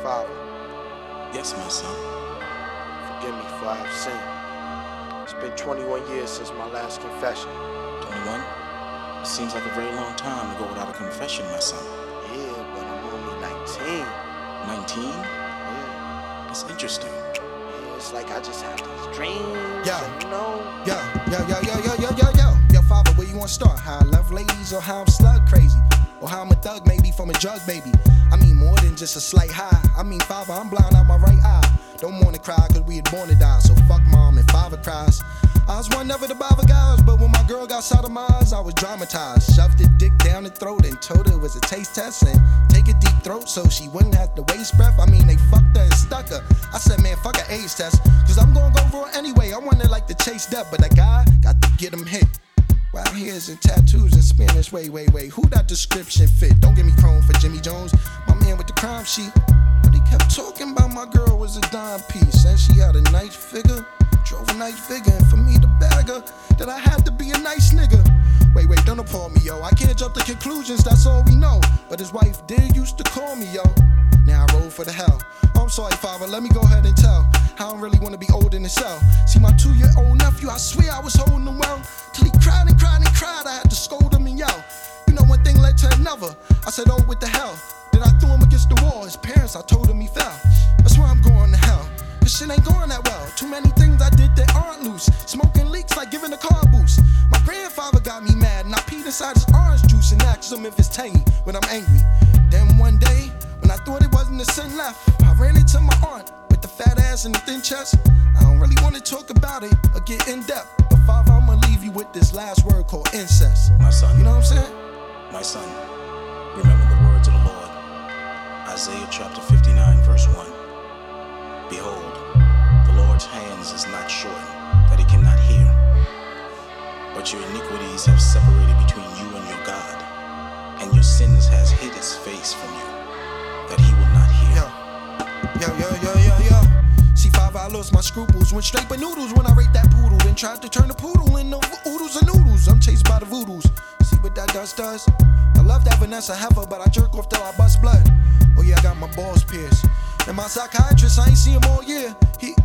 Father, Yes, my son. forgive me for I have sinned. It's been 21 years since my last confession. 21? It seems like a very long time to go without a confession, my son. Yeah, but I'm only 19. 19? Yeah, That's interesting. yeah, it's like I just have these dreams, Yeah. and, you know. Yo, Father, where you wanna start? How I love ladies or how I'm slug crazy? Or how I'm a thug maybe from a drug baby? I mean more than just a slight high. I mean, Father, I'm blind out my right eye. Don't wanna cry cause we had born to die. So fuck mom and Father cries. I was one never to bother guys, but when my girl got sodomized, I was dramatized. Shoved the dick down the throat and told her it was a taste test and take a deep throat so she wouldn't have to waste breath. I mean, they fucked her and stuck her. I said, man, fuck an AIDS test, cause I'm gonna go for it anyway. I wanted like to chase death, but that guy got to get him hit. Wild hairs and tattoos in Spanish, wait, who that description fit? Don't get me chrome for Jimmy Jones, my man with the crime sheet. But he kept talking about my girl was a dime piece, and she had a nice figure, drove a nice figure, and for me to bag her, that I had to be a nice nigga. Wait, don't appall me, yo, I can't jump to conclusions, that's all we know. But his wife did used to call me, yo. Now I roll for the hell. I'm sorry, Father, let me go ahead and tell how I don't really wanna be old in the cell. See my 2-year-old nephew, I swear I was holding him well, till he cried and cried and cried. I had to scold him and yell. You know, one thing led to another. I said, oh, what the hell? Then I threw him against the wall. His parents, I told him he fell. That's why I'm going to hell. This shit ain't going that well. Too many things I did that aren't loose. Smoking leaks like giving a car boost. My grandfather got me mad, and I peed inside his orange juice and asked him if it's tangy when I'm angry. Then one day, when I thought it wasn't a sin left, I ran into my aunt with the fat ass and the thin chest. I don't really want to talk about it or get in depth, but Father, I'ma leave you with this last word called incest. My son. You know what I'm saying? My son, remember the words of the Lord. Isaiah chapter 59, verse 1. Behold, the Lord's hands is not shortened, that he cannot hear. But your iniquities have separated between you and your God, and your sins has hid his face from you, that he will not hear. Yo. See, Father, I lost my scruples. Went straight for noodles when I raped that poodle. Then tried to turn the poodle into oodles and noodles. I'm chased by the voodoos. See what that does? I love that Vanessa heifer, but I jerk off till I bust blood. Oh yeah, I got my balls pierced. And my psychiatrist, I ain't see him all year.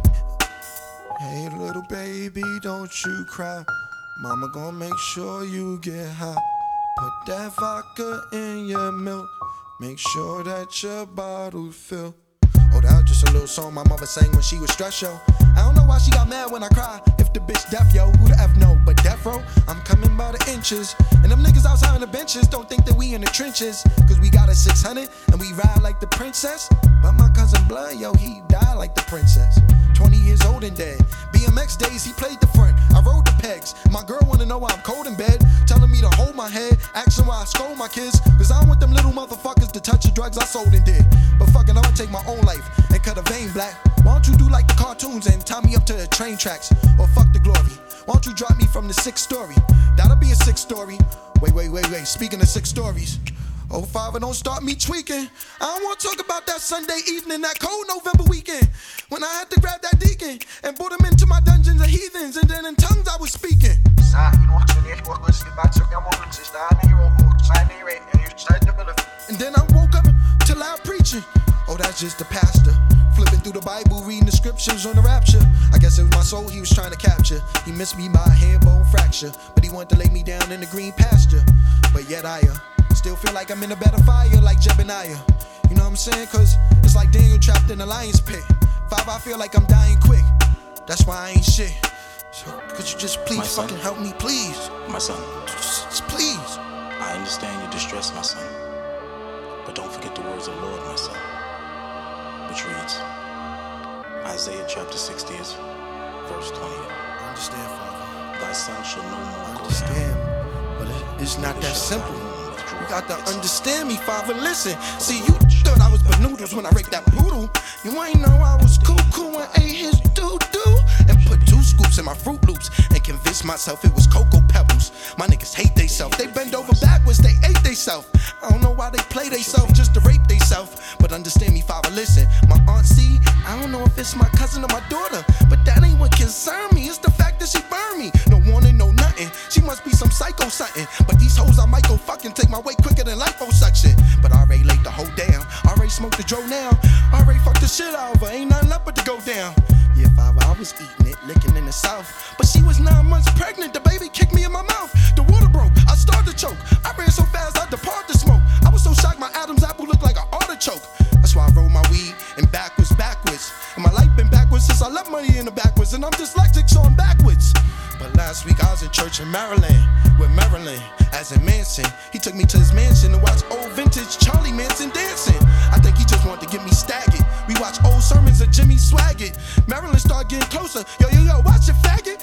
Hey little baby, don't you cry. Mama gon' make sure you get high. Put that vodka in your milk. Make sure that your bottle fill. Oh, that was just a little song my mother sang when she was stressed, yo. I don't know why she got mad when I cry. If the bitch deaf, yo, who the F know? But death row, I'm coming by the inches. And them niggas outside on the benches don't think that we in the trenches. Cause we got a 600 and we ride like the princess. But my cousin Blood, yo, he died like the princess. 20 years old and dead. BMX days, he played the front. I rode the pegs. My girl wanna know why I'm cold in bed. Telling me to hold my head. Asking why I scold my kids. Cause I don't want them little motherfuckers to touch the drugs I sold and did. But fucking, I'ma take my own life and cut a vein black. Why don't you do like the cartoons and tie me up to the train tracks? Or fuck the glory. Why don't you drop me from the 6th story? That'll be a 6th story. Wait. Speaking of 6 stories. Oh, Father, don't start me tweaking. I don't want to talk about that Sunday evening, that cold November weekend, when I had to grab that deacon and put him into my dungeons of heathens, and then in tongues I was speaking. And then I woke up to loud preaching. Oh, that's just the pastor. Flipping through the Bible, reading the scriptures on the rapture. I guess it was my soul he was trying to capture. He missed me by a hair bone fracture, but he wanted to lay me down in the green pasture. But yet I still feel like I'm in a better fire like Jebediah. You know what I'm saying? Cause it's like Daniel trapped in a lion's pit. Father, I feel like I'm dying quick. That's why I ain't shit. So could you just please fucking help me, please? My son. Just please. I understand your distress, my son. But don't forget the words of the Lord, my son. Which reads, Isaiah chapter 60, verse 20. I understand, Father. Thy son shall no more I go understand, down. but it's not that simple. You got to It's- understand me, Father, listen. See, you thought I was banoodles when I raped that poodle. You ain't know I was cuckoo and ate his doo-doo. And put 2 scoops in my Fruit Loops and convinced myself it was Cocoa Pebbles. My niggas hate theyself. They bend over backwards, they ate theyself. I don't know why they play theyself just to rape theyself. But understand me, Father, listen. My aunt C, I don't know if it's my cousin or my daughter, but that ain't what concern me. It's the fact that she burned me. No warning, no nothing. She must be some psycho something. But these hoes I might go fucking take my way quicker than liposuction. But I already laid the hoe down. I already smoked the dro now. I already fucked the shit out of her, ain't nothing left but to go down. Yeah, 5 hours eating it, licking in the south. But she was 9 months pregnant, the baby kicked me in my mouth. The water broke, I started to choke. I ran so fast, I departed the smoke. I was so shocked, my Adam's apple looked like an artichoke. That's why I roll my weed and backwards. And my life been backwards since I left money in the backwards. And I'm dyslexic, so I'm backwards. But last week I was in church in Maryland with Maryland, as in Manson. He took me to his mansion to watch old vintage Charlie Manson dancing. I think he just wanted to get me staggered. We watch old sermons of Jimmy Swaggart. Maryland started getting closer. Yo, watch it, faggot.